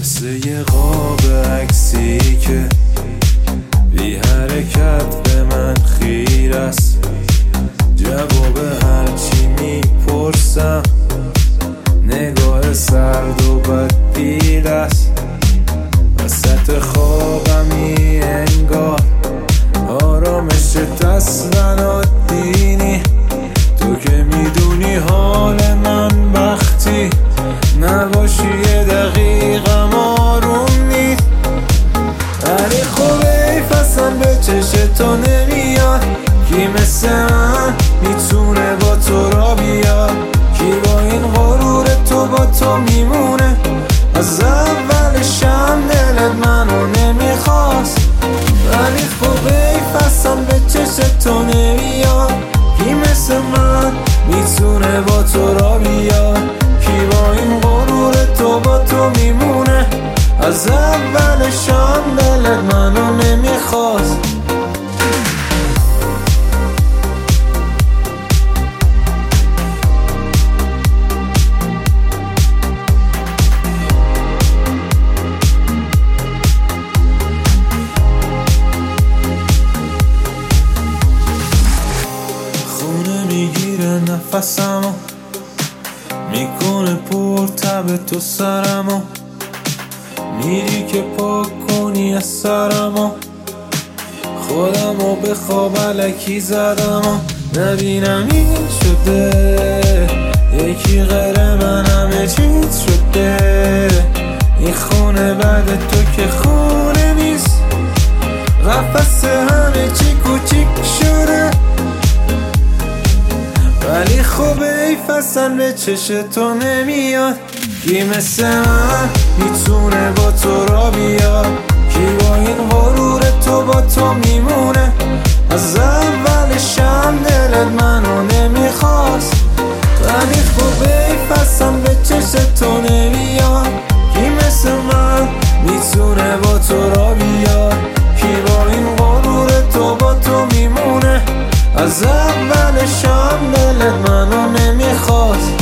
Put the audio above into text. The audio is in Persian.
مثل یه قاب عکسی که بی حرکت به من خیر است. جواب هرچی میپرسم نگاه سرد و بدبین است. وسط خوابمی انگار آرامش اصلا عادی نی. تو که میدونی حال من وقتی نباشی یه دقیقم آروم نیست. ولی خب حیف اصلا به چشم تو نمیاد. کی مثل من میتونه با تو را بیاد؟ کی با این غرور تو با تو میمونه؟ از اولشم دلت منو نمیخواست. ولی خب حیف اصلا به چشم تو نمیاد. کی مثل من میتونه با تو را بیاد؟ کی با این غرور تو با تو میمونه؟ از اولشم دلت منو نمیخواست. خونه میگیره نفسمو، میکنه پرتب تو سرمو. میری که پاک کنی از سرمو، خودمو به خواب علکی زدمو. نبینم این شده یکی غیر من همه چیز شده. این خونه بعد تو که خونه نیست، قفس همه چی کوچیک شده. ولی خب حیف اصلا به چشم تو نمیاد. کی مثل من میتونه با تو را بیاد؟ کی با این غرور تو با تو میمونه؟ از اولشم دلت منو نمیخواست. ولی خب حیف اصلا به چشم تو نمیاد. کی مثل من میتونه با تو را بیاد؟ کی با این غرور تو با تو میمونه؟ از اولشم دلت منو نمیخواست.